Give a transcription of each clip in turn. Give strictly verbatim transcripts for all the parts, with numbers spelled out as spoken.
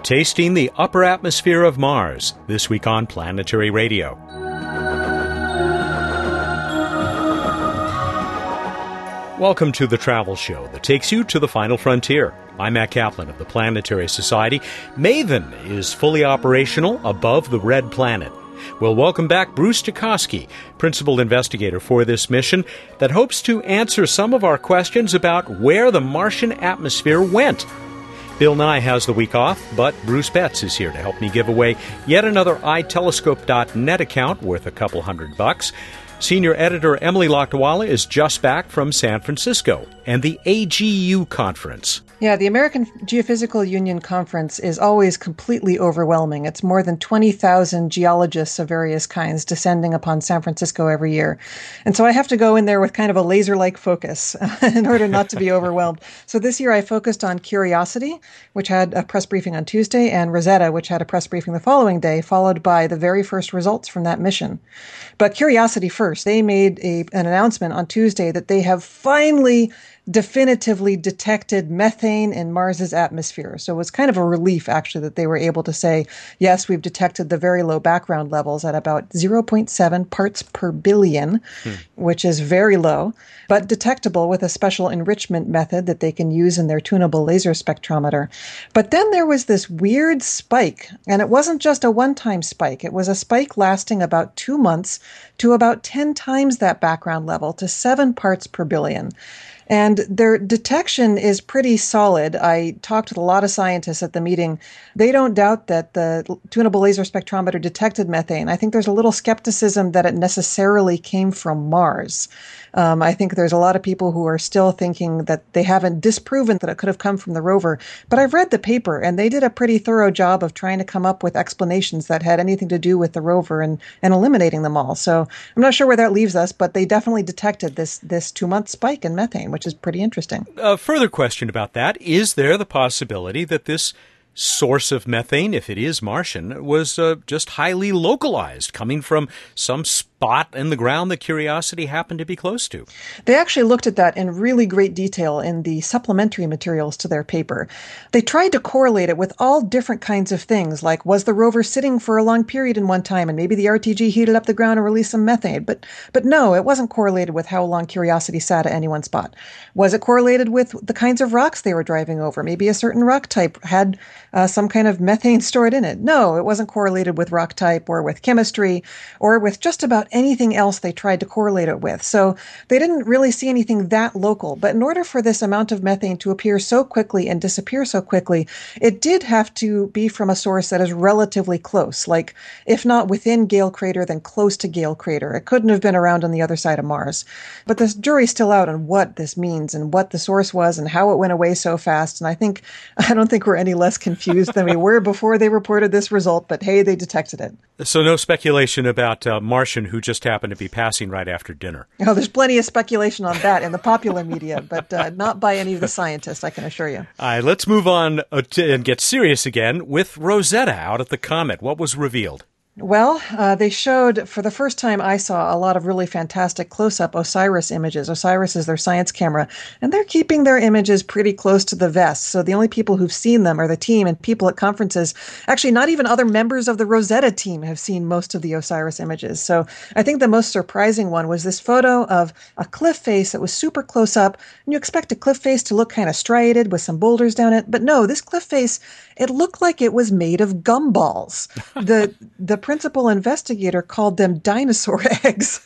Tasting the Upper Atmosphere of Mars, this week on Planetary Radio. Welcome to the travel show that takes you to the final frontier. I'm Matt Kaplan of the Planetary Society. MAVEN is fully operational above the Red Planet. We'll welcome back Bruce Tukoski, principal investigator for this mission that hopes to answer some of our questions about where the Martian atmosphere went. Bill Nye has the week off, but Bruce Betts is here to help me give away yet another i telescope dot net account worth a couple hundred bucks. Senior editor Emily Lakdawalla is just back from San Francisco and the A G U conference. Yeah, the American Geophysical Union Conference is always completely overwhelming. It's more than twenty thousand geologists of various kinds descending upon San Francisco every year. And so I have to go in there with kind of a laser-like focus in order not to be overwhelmed. So this year I focused on Curiosity, which had a press briefing on Tuesday, and Rosetta, which had a press briefing the following day, followed by the very first results from that mission. But Curiosity first, they made a, an announcement on Tuesday that they have finally definitively detected methane in Mars's atmosphere. So it was kind of a relief, actually, that they were able to say, yes, we've detected the very low background levels at about zero point seven parts per billion, hmm. which is very low, but detectable with a special enrichment method that they can use in their tunable laser spectrometer. But then there was this weird spike, and it wasn't just a one-time spike. It was a spike lasting about two months to about ten times that background level, to seven parts per billion. And their detection is pretty solid. I talked with a lot of scientists at the meeting. They don't doubt that the tunable laser spectrometer detected methane. I think there's a little skepticism that it necessarily came from Mars. Um, I think there's a lot of people who are still thinking that they haven't disproven that it could have come from the rover. But I've read the paper, and they did a pretty thorough job of trying to come up with explanations that had anything to do with the rover and, and eliminating them all. So I'm not sure where that leaves us, but they definitely detected this, this two-month spike in methane, which is pretty interesting. A further question about that, is there the possibility that this source of methane, if it is Martian, was uh, just highly localized, coming from some spot in the ground that Curiosity happened to be close to? They actually looked at that in really great detail in the supplementary materials to their paper. They tried to correlate it with all different kinds of things, like was the rover sitting for a long period in one time and maybe the R T G heated up the ground and released some methane. But but no, it wasn't correlated with how long Curiosity sat at any one spot. Was it correlated with the kinds of rocks they were driving over? Maybe a certain rock type had uh, some kind of methane stored in it. No, it wasn't correlated with rock type or with chemistry or with just about anything else they tried to correlate it with. So they didn't really see anything that local. But in order for this amount of methane to appear so quickly and disappear so quickly, it did have to be from a source that is relatively close, like if not within Gale Crater, then close to Gale Crater. It couldn't have been around on the other side of Mars. But the jury's still out on what this means and what the source was and how it went away so fast. And I think, I don't think we're any less confused than we were before they reported this result, but hey, they detected it. So no speculation about uh, Martian who just happened to be passing right after dinner. Oh, there's plenty of speculation on that in the popular media, but uh, not by any of the scientists, I can assure you. All right, let's move on uh, to, and get serious again with Rosetta out at the Comet. What was revealed? Well, uh, they showed, for the first time I saw, a lot of really fantastic close-up OSIRIS images. OSIRIS is their science camera, and they're keeping their images pretty close to the vest. So the only people who've seen them are the team and people at conferences. Actually, not even other members of the Rosetta team have seen most of the OSIRIS images. So I think the most surprising one was this photo of a cliff face that was super close up. And you expect a cliff face to look kind of striated with some boulders down it. But no, this cliff face, it looked like it was made of gumballs. The the principal investigator called them dinosaur eggs.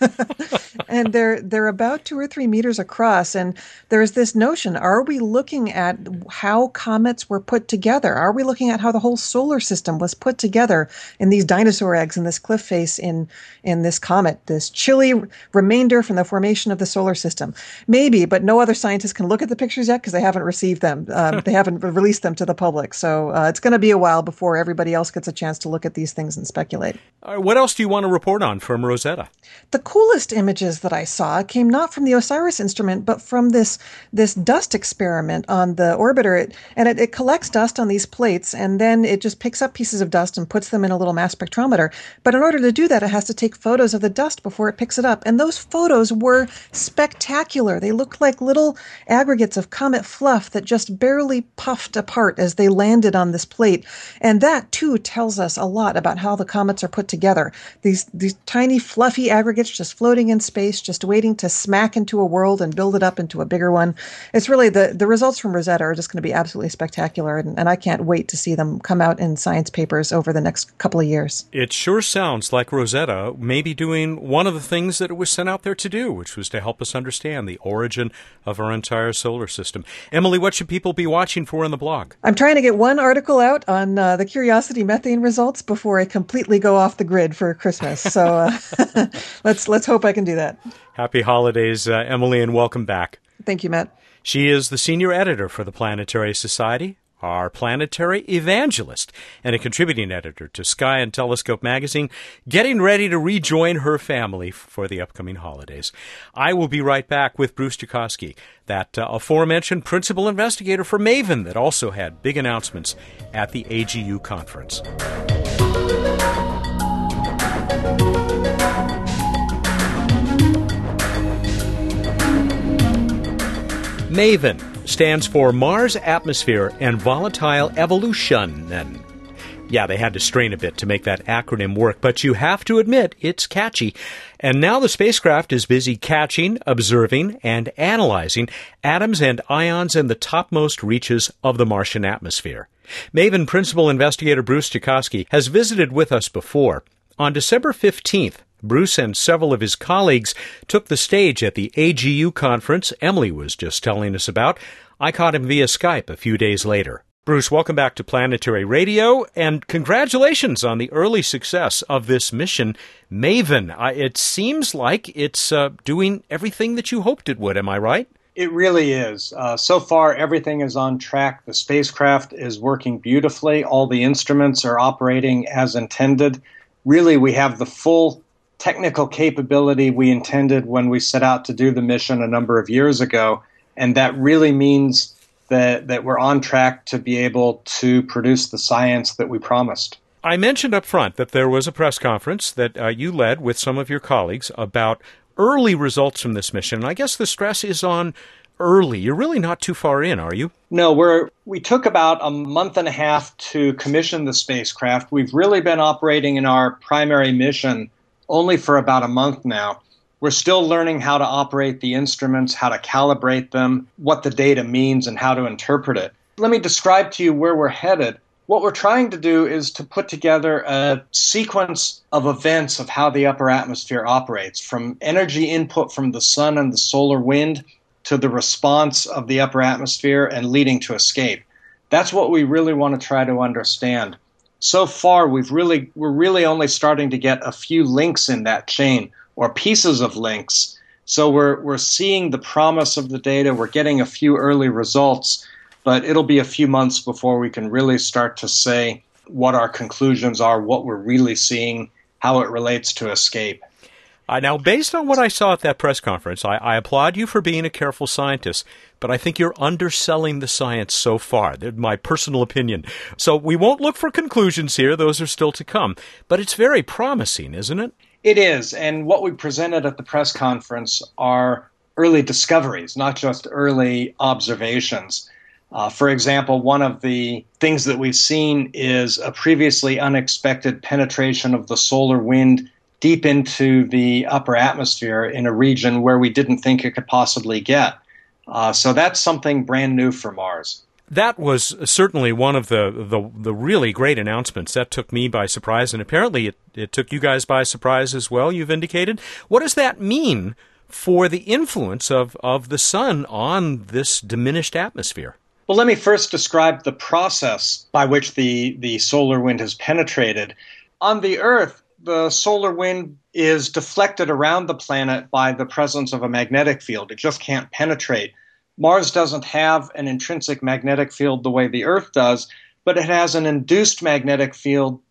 And they're they're about two or three meters across. And there's this notion, are we looking at how comets were put together? Are we looking at how the whole solar system was put together in these dinosaur eggs in this cliff face in, in this comet, this chilly remainder from the formation of the solar system? Maybe, but no other scientists can look at the pictures yet because they haven't received them. Um, they haven't released them to the public. So uh, it's going to be a while before everybody else gets a chance to look at these things and speculate. right. Uh, what else do you want to report on from Rosetta? The coolest images that I saw came not from the OSIRIS instrument, but from this this dust experiment on the orbiter. It, and it, it collects dust on these plates, and then it just picks up pieces of dust and puts them in a little mass spectrometer. But in order to do that, it has to take photos of the dust before it picks it up. And those photos were spectacular. They looked like little aggregates of comet fluff that just barely puffed apart as they landed on this plate. And that, too, tells us a lot about how the comets are put together. These these tiny fluffy aggregates just floating in space, just waiting to smack into a world and build it up into a bigger one. It's really the, the results from Rosetta are just going to be absolutely spectacular, and, and I can't wait to see them come out in science papers over the next couple of years. It sure sounds like Rosetta may be doing one of the things that it was sent out there to do, which was to help us understand the origin of our entire solar system. Emily, what should people be watching for in the blog? I'm trying to get one article out on uh, the Curiosity methane results before I completely go off the grid for Christmas. So uh, let's let's hope I can do that. Happy holidays, uh, Emily, and welcome back. Thank you, Matt. She is the senior editor for the Planetary Society, our planetary evangelist, and a contributing editor to Sky and Telescope magazine, getting ready to rejoin her family for the upcoming holidays. I will be right back with Bruce Joukowsky, that uh, aforementioned principal investigator for MAVEN that also had big announcements at the A G U conference. MAVEN stands for Mars Atmosphere and Volatile Evolution. And yeah, they had to strain a bit to make that acronym work, but you have to admit it's catchy. And now the spacecraft is busy catching, observing, and analyzing atoms and ions in the topmost reaches of the Martian atmosphere. MAVEN principal investigator Bruce Joukowsky has visited with us before. On December fifteenth, Bruce and several of his colleagues took the stage at the A G U conference Emily was just telling us about. I caught him via Skype a few days later. Bruce, welcome back to Planetary Radio, and congratulations on the early success of this mission, MAVEN. I, it seems like it's uh, doing everything that you hoped it would, am I right? It really is. Uh, so far, everything is on track. The spacecraft is working beautifully. All the instruments are operating as intended. Really, we have the full technical capability we intended when we set out to do the mission a number of years ago, and that really means that, that we're on track to be able to produce the science that we promised. I mentioned up front that there was a press conference that uh, you led with some of your colleagues about early results from this mission. I guess the stress is on early. You're really not too far in, are you? No, we're we took about a month and a half to commission the spacecraft. We've really been operating in our primary mission only for about a month now. We're still learning how to operate the instruments, how to calibrate them, what the data means, and how to interpret it. Let me describe to you where we're headed. What we're trying to do is to put together a sequence of events of how the upper atmosphere operates, from energy input from the sun and the solar wind to the response of the upper atmosphere and leading to escape. That's what we really want to try to understand. So far, we've really, we're really only starting to get a few links in that chain, or pieces of links. So we're we're seeing the promise of the data. We're getting a few early results, but it'll be a few months before we can really start to say what our conclusions are, what we're really seeing, how it relates to escape. Uh, now, based on what I saw at that press conference, I, I applaud you for being a careful scientist, but I think you're underselling the science so far. That's my personal opinion. So we won't look for conclusions here. Those are still to come. But it's very promising, isn't it? It is. And what we presented at the press conference are early discoveries, not just early observations. Uh, for example, one of the things that we've seen is a previously unexpected penetration of the solar wind deep into the upper atmosphere in a region where we didn't think it could possibly get. Uh, so that's something brand new for Mars. That was certainly one of the, the, the really great announcements. That took me by surprise, and apparently it, it took you guys by surprise as well, you've indicated. What does that mean for the influence of, of the sun on this diminished atmosphere? Well, let me first describe the process by which the, the solar wind has penetrated. On the Earth, the solar wind is deflected around the planet by the presence of a magnetic field. It just can't penetrate. Mars doesn't have an intrinsic magnetic field the way the Earth does, but it has an induced magnetic field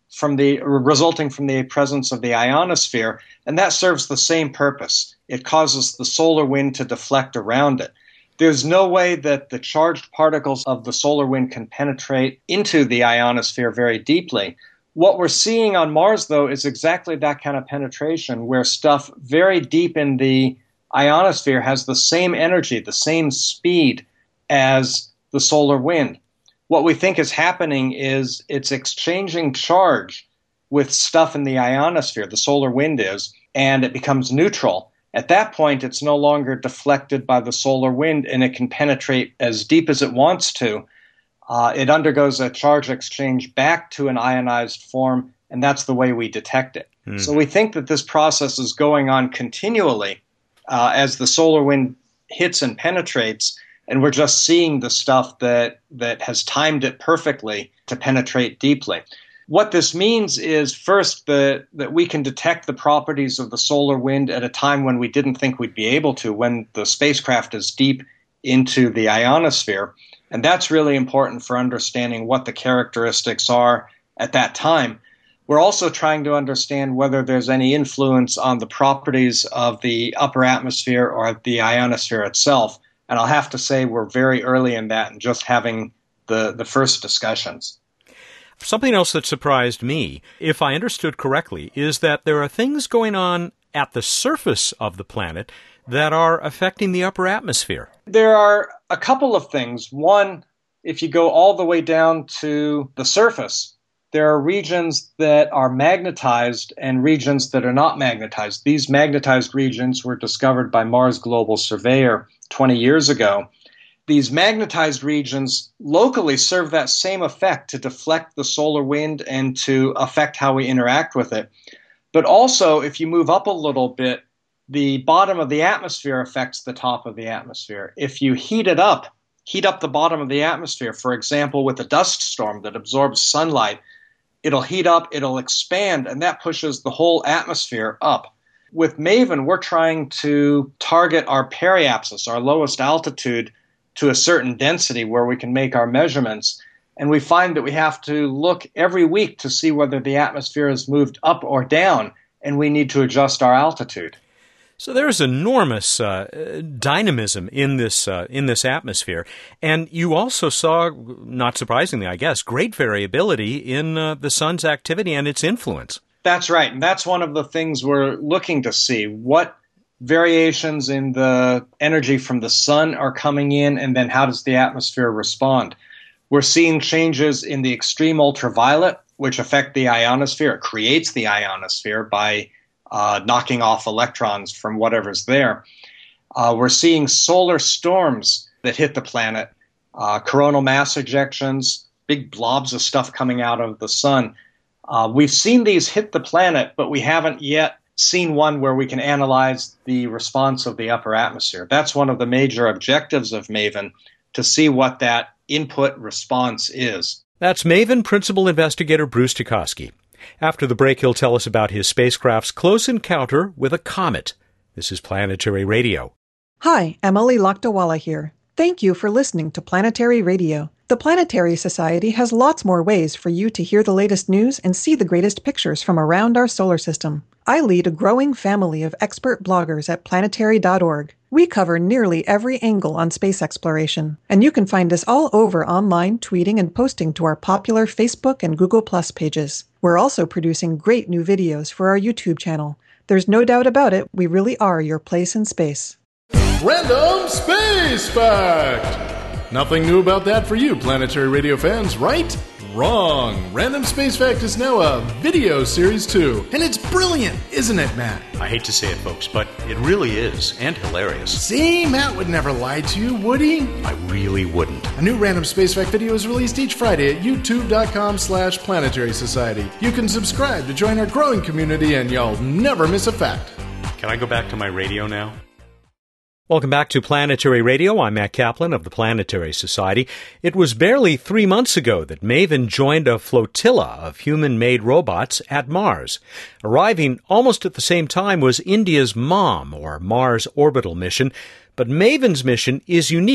from the resulting from the presence of the ionosphere, and that serves the same purpose. It causes the solar wind to deflect around it. There's no way that the charged particles of the solar wind can penetrate into the ionosphere very deeply. What we're seeing on Mars, though, is exactly that kind of penetration, where stuff very deep in the ionosphere has the same energy, the same speed as the solar wind. What we think is happening is it's exchanging charge with stuff in the ionosphere, the solar wind is, and it becomes neutral. At that point, it's no longer deflected by the solar wind, and it can penetrate as deep as it wants to. Uh, it undergoes a charge exchange back to an ionized form, and that's the way we detect it. Mm. So we think that this process is going on continually uh, as the solar wind hits and penetrates, and we're just seeing the stuff that, that has timed it perfectly to penetrate deeply. What this means is, first, the, that we can detect the properties of the solar wind at a time when we didn't think we'd be able to, when the spacecraft is deep into the ionosphere. And that's really important for understanding what the characteristics are at that time. We're also trying to understand whether there's any influence on the properties of the upper atmosphere or the ionosphere itself. And I'll have to say we're very early in that and just having the, the first discussions. Something else that surprised me, if I understood correctly, is that there are things going on at the surface of the planet that are affecting the upper atmosphere. There are a couple of things. One, if you go all the way down to the surface, there are regions that are magnetized and regions that are not magnetized. These magnetized regions were discovered by Mars Global Surveyor twenty years ago. These magnetized regions locally serve that same effect to deflect the solar wind and to affect how we interact with it. But also, if you move up a little bit, the bottom of the atmosphere affects the top of the atmosphere. If you heat it up, heat up the bottom of the atmosphere, for example, with a dust storm that absorbs sunlight, it'll heat up, it'll expand, and that pushes the whole atmosphere up. With MAVEN, we're trying to target our periapsis, our lowest altitude, to a certain density where we can make our measurements. And we find that we have to look every week to see whether the atmosphere has moved up or down, and we need to adjust our altitude. So there's enormous uh, dynamism in this uh, in this atmosphere. And you also saw, not surprisingly, I guess, great variability in uh, the sun's activity and its influence. That's right. And that's one of the things we're looking to see. What variations in the energy from the sun are coming in, and then how does the atmosphere respond? We're seeing changes in the extreme ultraviolet, which affect the ionosphere. It creates the ionosphere by uh, knocking off electrons from whatever's there. Uh, we're seeing solar storms that hit the planet, uh, coronal mass ejections, big blobs of stuff coming out of the sun. Uh, we've seen these hit the planet, but we haven't yet seen one where we can analyze the response of the upper atmosphere. That's one of the major objectives of MAVEN, to see what that input response is. That's MAVEN Principal Investigator Bruce Tukoski. After the break, he'll tell us about his spacecraft's close encounter with a comet. This is Planetary Radio. Hi, Emily Lakdawala here. Thank you for listening to Planetary Radio. The Planetary Society has lots more ways for you to hear the latest news and see the greatest pictures from around our solar system. I lead a growing family of expert bloggers at planetary dot org. We cover nearly every angle on space exploration, and you can find us all over online, tweeting and posting to our popular Facebook and Google Plus pages. We're also producing great new videos for our YouTube channel. There's no doubt about it, we really are your place in space. Random Space Fact! Nothing new about that for you, Planetary Radio fans, right? Wrong. Random Space Fact is now a video series too. And it's brilliant, isn't it, Matt? I hate to say it, folks, but it really is, and hilarious. See, Matt would never lie to you, would he? I really wouldn't. A new Random Space Fact video is released each Friday at youtube.com slash planetary society. You can subscribe to join our growing community and you'll never miss a fact. Can I go back to my radio now? Welcome back to Planetary Radio. I'm Matt Kaplan of the Planetary Society. It was barely three months ago that MAVEN joined a flotilla of human-made robots at Mars. Arriving almost at the same time was India's MOM, or Mars Orbital Mission, but MAVEN's mission is unique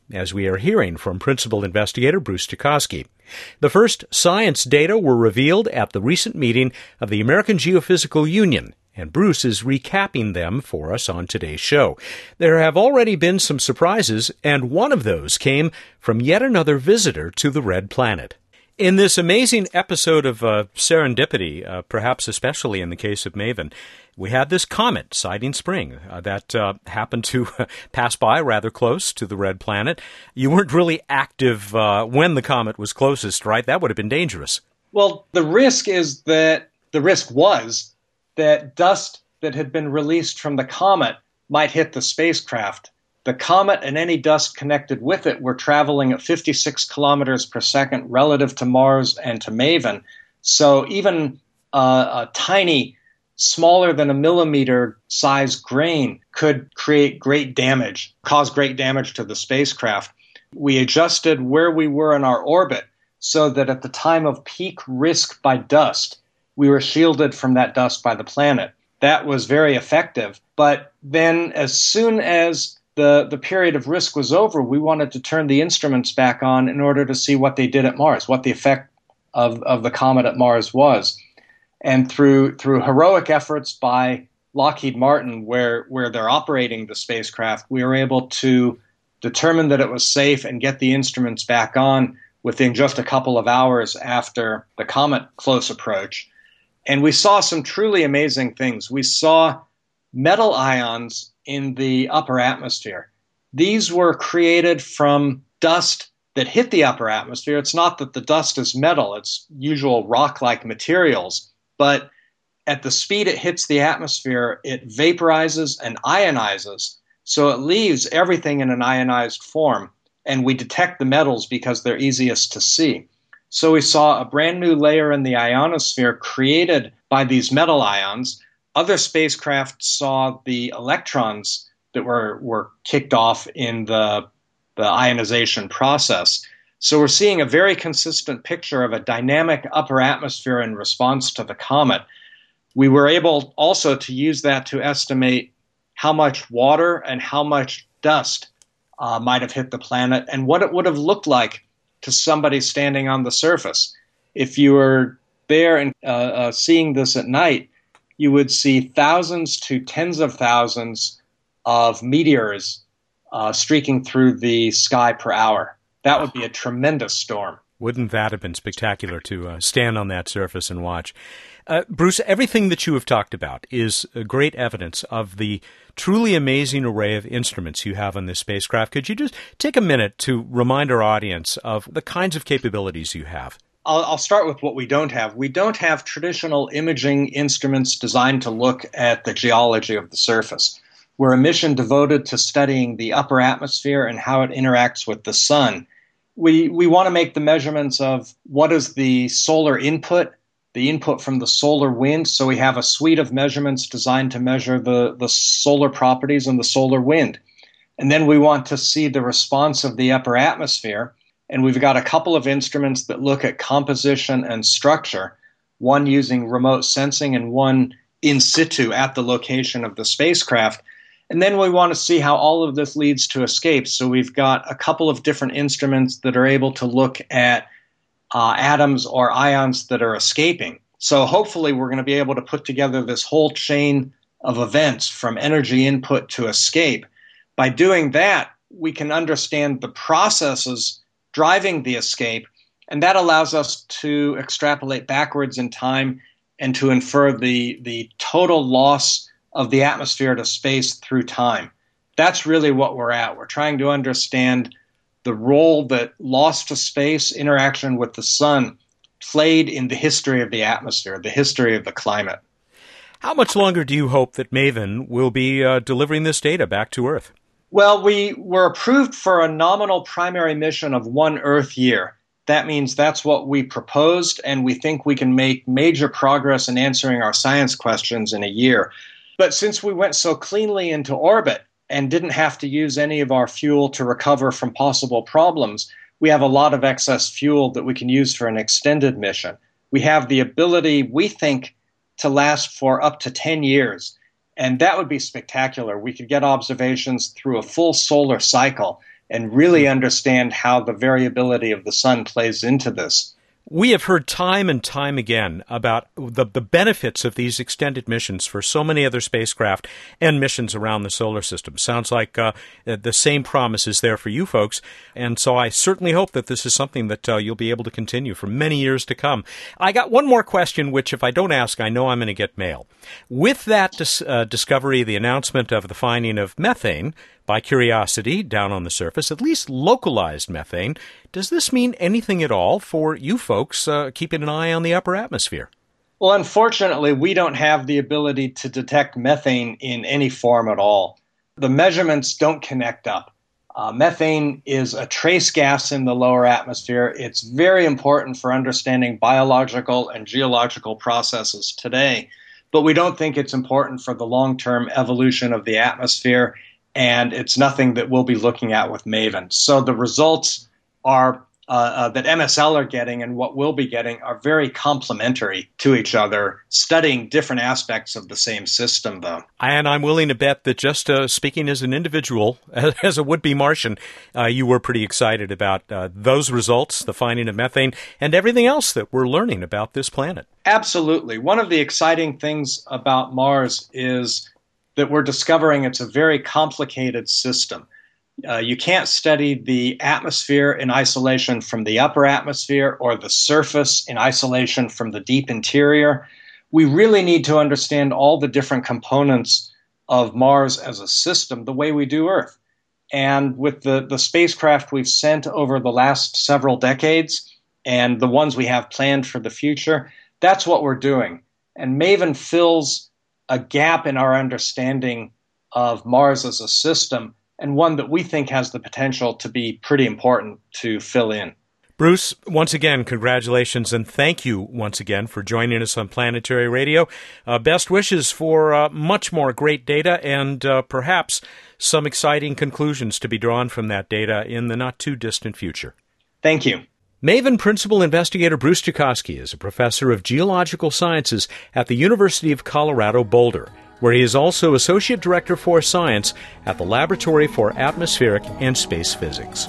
as we are hearing from Principal Investigator Bruce Stokosky. The first science data were revealed at the recent meeting of the American Geophysical Union, and Bruce is recapping them for us on today's show. There have already been some surprises, and one of those came from yet another visitor to the Red Planet. In this amazing episode of uh, serendipity, uh, perhaps especially in the case of Maven, we had this comet, Siding Spring, uh, that uh, happened to pass by rather close to the Red Planet. You weren't really active uh, when the comet was closest, right? That would have been dangerous. Well, the risk is that, the risk was that dust that had been released from the comet might hit the spacecraft. The comet and any dust connected with it were traveling at fifty-six kilometers per second relative to Mars and to Maven. So even uh, a tiny, smaller than a millimeter size grain could create great damage, cause great damage to the spacecraft. We adjusted where we were in our orbit so that at the time of peak risk by dust, we were shielded from that dust by the planet. That was very effective. But then as soon as the, the period of risk was over, we wanted to turn the instruments back on in order to see what they did at Mars, what the effect of, of the comet at Mars was. And through through heroic efforts by Lockheed Martin, where, where they're operating the spacecraft, we were able to determine that it was safe and get the instruments back on within just a couple of hours after the comet close approach. And we saw some truly amazing things. We saw metal ions in the upper atmosphere. These were created from dust that hit the upper atmosphere. It's not that the dust is metal, it's usual rock-like materials. But at the speed it hits the atmosphere, it vaporizes and ionizes. So it leaves everything in an ionized form. And we detect the metals because they're easiest to see. So we saw a brand new layer in the ionosphere created by these metal ions. Other spacecraft saw the electrons that were, were kicked off in the, the ionization process. So we're seeing a very consistent picture of a dynamic upper atmosphere in response to the comet. We were able also to use that to estimate how much water and how much dust uh, might have hit the planet and what it would have looked like to somebody standing on the surface. If you were there and uh, uh, seeing this at night, you would see thousands to tens of thousands of meteors uh, streaking through the sky per hour. That would be a tremendous storm. Wouldn't that have been spectacular to uh, stand on that surface and watch? Uh, Bruce, everything that you have talked about is uh, great evidence of the truly amazing array of instruments you have on this spacecraft. Could you just take a minute to remind our audience of the kinds of capabilities you have? I'll, I'll start with what we don't have. We don't have traditional imaging instruments designed to look at the geology of the surface. We're a mission devoted to studying the upper atmosphere and how it interacts with the sun. We we want to make the measurements of what is the solar input, the input from the solar wind. So we have a suite of measurements designed to measure the, the solar properties and the solar wind. And then we want to see the response of the upper atmosphere. And we've got a couple of instruments that look at composition and structure, one using remote sensing and one in situ at the location of the spacecraft. And then we want to see how all of this leads to escape. So we've got a couple of different instruments that are able to look at uh, atoms or ions that are escaping. So hopefully we're going to be able to put together this whole chain of events from energy input to escape. By doing that, we can understand the processes driving the escape, and that allows us to extrapolate backwards in time and to infer the, the total loss of the atmosphere to space through time. That's really what we're at. We're trying to understand the role that loss to space, interaction with the sun, played in the history of the atmosphere, the history of the climate. How much longer do you hope that Maven will be uh, delivering this data back to Earth? Well, we were approved for a nominal primary mission of one Earth year. That means that's what we proposed, and we think we can make major progress in answering our science questions in a year. But since we went so cleanly into orbit and didn't have to use any of our fuel to recover from possible problems, we have a lot of excess fuel that we can use for an extended mission. We have the ability, we think, to last for up to ten years. And that would be spectacular. We could get observations through a full solar cycle and really understand how the variability of the sun plays into this. We have heard time and time again about the, the benefits of these extended missions for so many other spacecraft and missions around the solar system. Sounds like uh, the same promise is there for you folks, and so I certainly hope that this is something that uh, you'll be able to continue for many years to come. I got one more question, which if I don't ask, I know I'm going to get mail. With that dis- uh, discovery, the announcement of the finding of methane by Curiosity down on the surface, at least localized methane, does this mean anything at all for you folks uh, keeping an eye on the upper atmosphere? Well, unfortunately, we don't have the ability to detect methane in any form at all. The measurements don't connect up. Uh, methane is a trace gas in the lower atmosphere. It's very important for understanding biological and geological processes today, but we don't think it's important for the long-term evolution of the atmosphere, and it's nothing that we'll be looking at with MAVEN. So the results are uh, uh, that M S L are getting and what we'll be getting are very complementary to each other, studying different aspects of the same system, though. And I'm willing to bet that just uh, speaking as an individual, as a would-be Martian, uh, you were pretty excited about uh, those results, the finding of methane, and everything else that we're learning about this planet. Absolutely. One of the exciting things about Mars is that we're discovering it's a very complicated system. Uh, you can't study the atmosphere in isolation from the upper atmosphere or the surface in isolation from the deep interior. We really need to understand all the different components of Mars as a system the way we do Earth. And with the, the spacecraft we've sent over the last several decades and the ones we have planned for the future, that's what we're doing. And MAVEN fills a gap in our understanding of Mars as a system, and one that we think has the potential to be pretty important to fill in. Bruce, once again, congratulations, and thank you once again for joining us on Planetary Radio. Uh, best wishes for uh, much more great data and uh, perhaps some exciting conclusions to be drawn from that data in the not-too-distant future. Thank you. MAVEN Principal Investigator Bruce Jakosky is a professor of geological sciences at the University of Colorado Boulder, where he is also Associate Director for Science at the Laboratory for Atmospheric and Space Physics.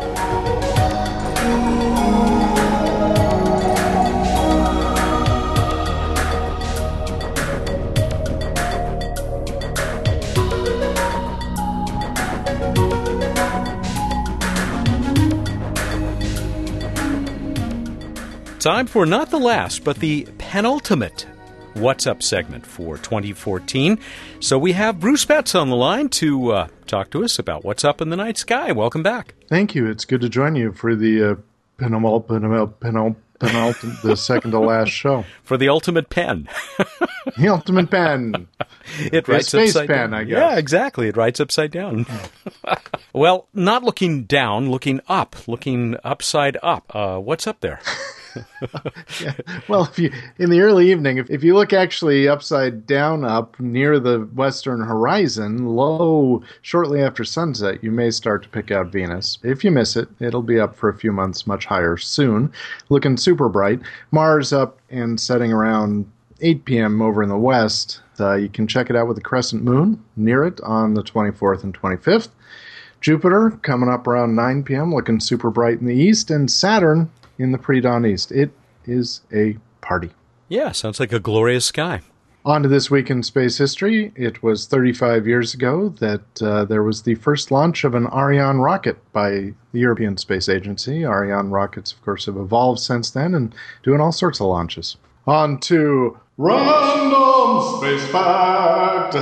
Time for not the last, but the penultimate What's Up segment for twenty fourteen. So we have Bruce Betts on the line to uh, talk to us about what's up in the night sky. Welcome back. Thank you. It's good to join you for the uh, penul- penul- penul- penultimate, the second to last show. For the ultimate pen. The ultimate pen. It the writes space upside pen, down. I guess. Yeah, exactly. It writes upside down. Well, not looking down, looking up, looking upside up. Uh, what's up there? Yeah. Well, if you in the early evening, if, if you look actually upside down up near the western horizon, low shortly after sunset, you may start to pick out Venus. If you miss it, it'll be up for a few months much higher soon, looking super bright. Mars up and setting around eight p.m. over in the west. Uh, you can check it out with the crescent moon near it on the twenty-fourth and twenty-fifth. Jupiter coming up around nine p.m., looking super bright in the east, and Saturn in the pre-dawn east. It is a party. Yeah, sounds like a glorious sky. On to this week in space history. It was thirty-five years ago that uh, there was the first launch of an Ariane rocket by the European Space Agency. Ariane rockets, of course, have evolved since then and doing all sorts of launches. On to Random Space Fact.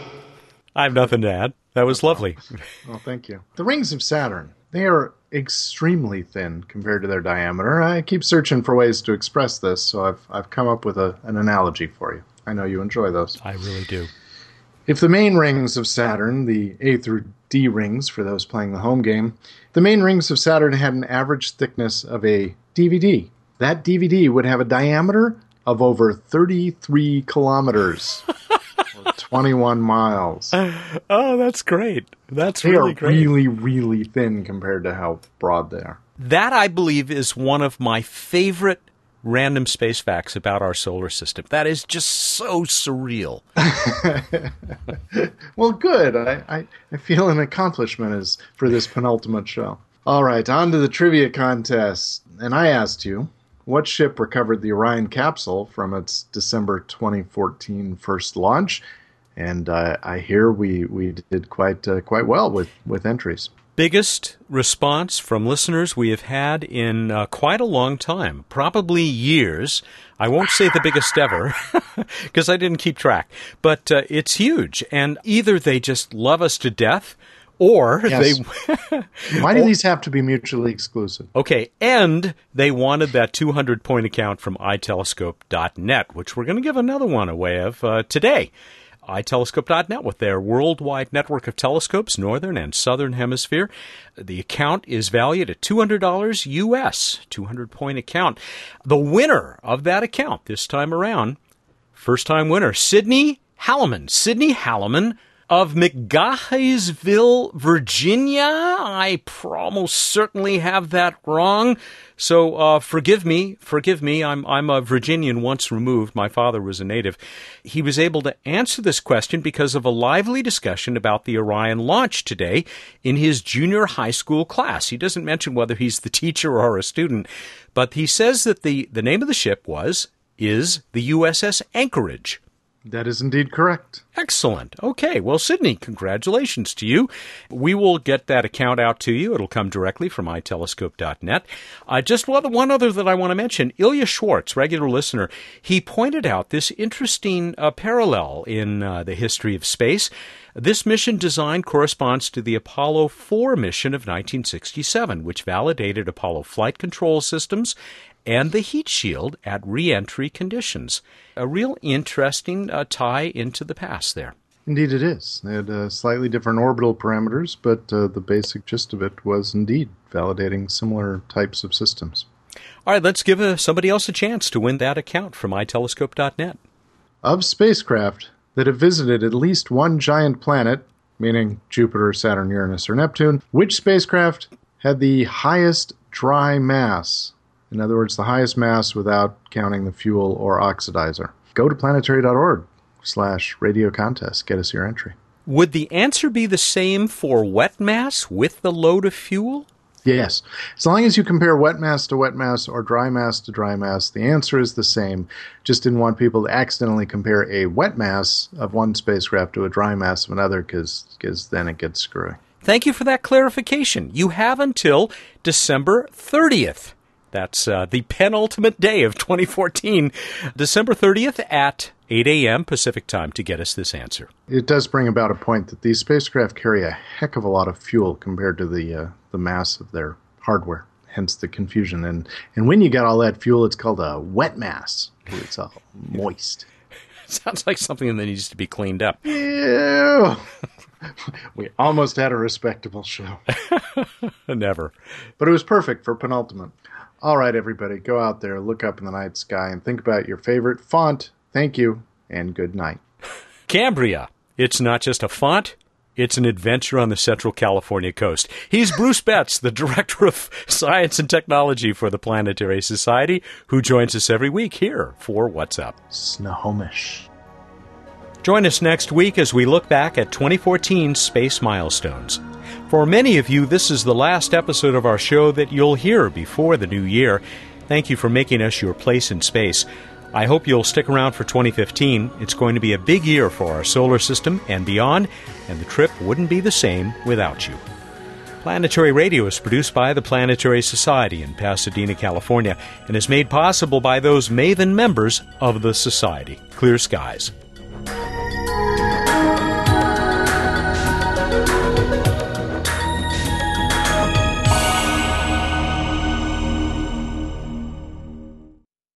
I have nothing to add. That was lovely. Well, thank you. The rings of Saturn, they are extremely thin compared to their diameter. I keep searching for ways to express this, so I've I've come up with a, an analogy for you. I know you enjoy those. I really do. If the main rings of Saturn, the A through D rings for those playing the home game, the main rings of Saturn had an average thickness of a D V D. That D V D would have a diameter of over thirty-three kilometers. twenty-one miles. Oh, that's great. That's they really are great. really, really thin compared to how broad they are. That, I believe, is one of my favorite random space facts about our solar system. That is just so surreal. Well, good. I, I, I feel an accomplishment is for this penultimate show. All right, on to the trivia contest. And I asked you, what ship recovered the Orion capsule from its December twenty fourteen first launch? And uh, I hear we, we did quite uh, quite well with, with entries. Biggest response from listeners we have had in uh, quite a long time, probably years. I won't say the biggest ever, because I didn't keep track. But uh, it's huge. And either they just love us to death, or yes. they... Why do these have to be mutually exclusive? Okay, and they wanted that two hundred point account from i telescope dot net, which we're going to give another one away of uh, today. i telescope dot net with their worldwide network of telescopes, northern and southern hemisphere. The account is valued at two hundred dollars U S, two hundred point account. The winner of that account this time around, first-time winner, Sydney Halliman. Sydney Halliman of McGaheysville, Virginia. I almost certainly have that wrong. So uh, forgive me, forgive me. I'm I'm a Virginian once removed. My father was a native. He was able to answer this question because of a lively discussion about the Orion launch today in his junior high school class. He doesn't mention whether he's the teacher or a student, but he says that the, the name of the ship was, is the U S S Anchorage. That is indeed correct. Excellent. Okay. Well, Sydney, congratulations to you. We will get that account out to you. It'll come directly from i telescope dot net. Uh, just one, one other that I want to mention. Ilya Schwartz, regular listener, he pointed out this interesting uh, parallel in uh, the history of space. This mission design corresponds to the Apollo four mission of nineteen sixty-seven, which validated Apollo flight control systems and the heat shield at re-entry conditions. A real interesting uh, tie into the past there. Indeed it is. It had uh, slightly different orbital parameters, but uh, the basic gist of it was indeed validating similar types of systems. All right, let's give uh, somebody else a chance to win that account from i telescope dot net. Of spacecraft that have visited at least one giant planet, meaning Jupiter, Saturn, Uranus, or Neptune, which spacecraft had the highest dry mass? In other words, the highest mass without counting the fuel or oxidizer. Go to planetary dot org slash radio contest. Get us your entry. Would the answer be the same for wet mass with the load of fuel? Yes. As long as you compare wet mass to wet mass or dry mass to dry mass, the answer is the same. Just didn't want people to accidentally compare a wet mass of one spacecraft to a dry mass of another, because then it gets screwy. Thank you for that clarification. You have until December thirtieth. That's uh, the penultimate day of twenty fourteen, December thirtieth at eight a.m. Pacific time to get us this answer. It does bring about a point that these spacecraft carry a heck of a lot of fuel compared to the uh, the mass of their hardware, hence the confusion. And, and when you got all that fuel, it's called a wet mass. It's all moist. Sounds like something that needs to be cleaned up. Ew. We almost had a respectable show. Never. But it was perfect for penultimate. All right, everybody, go out there, look up in the night sky, and think about your favorite font. Thank you, and good night. Cambria. It's not just a font. It's an adventure on the Central California coast. He's Bruce Betts, the Director of Science and Technology for the Planetary Society, who joins us every week here for What's Up. Snohomish. Join us next week as we look back at twenty fourteen space milestones. For many of you, this is the last episode of our show that you'll hear before the new year. Thank you for making us your place in space. I hope you'll stick around for twenty fifteen. It's going to be a big year for our solar system and beyond, and the trip wouldn't be the same without you. Planetary Radio is produced by the Planetary Society in Pasadena, California, and is made possible by those maven members of the Society. Clear skies.